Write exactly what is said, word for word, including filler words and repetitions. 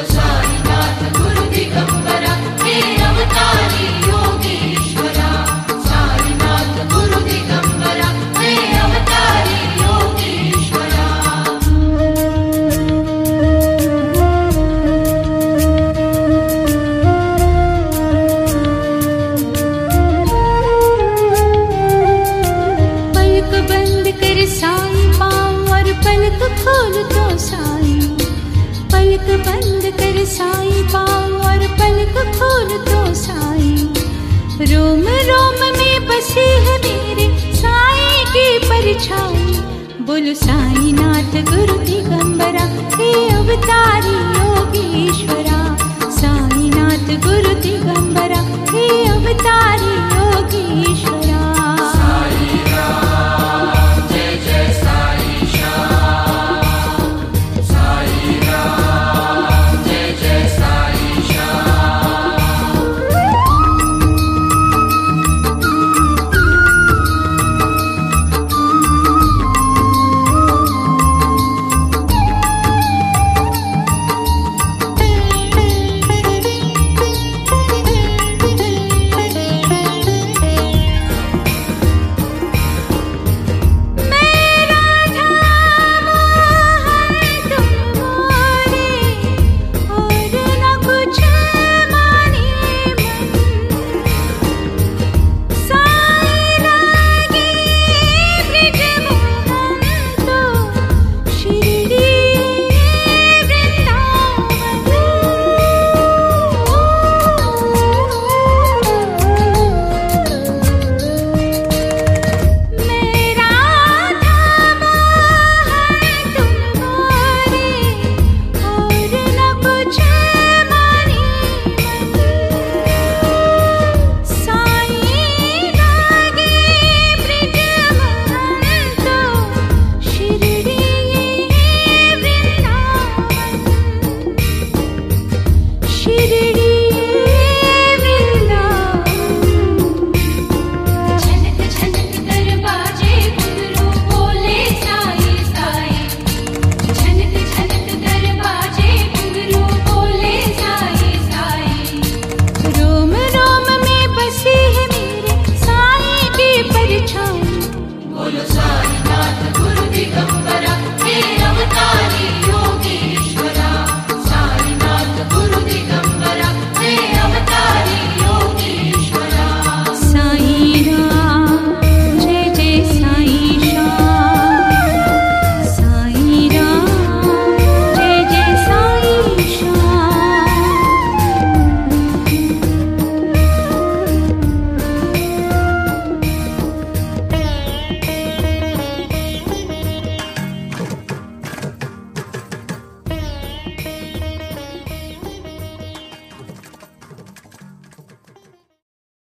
साईनाथ गुरु दिगंबरा हे अवतारी योगीश्वरा। साईनाथ गुरु दिगंबरा हे अवतारी योगीश्वरा। पलक बंद कर साई पाँव और पलक खोल तो साई। पलक बंद कर साई पाँव और पलक खोल तो साई। रोम रोम में बसी है मेरे साई की परछाई। बोलो साईनाथ गुरु दिगंबरा हे अवतारी योगीश्वरा। साईनाथ गुरु दिगंबरा हे अवतारी योगीश्वरा।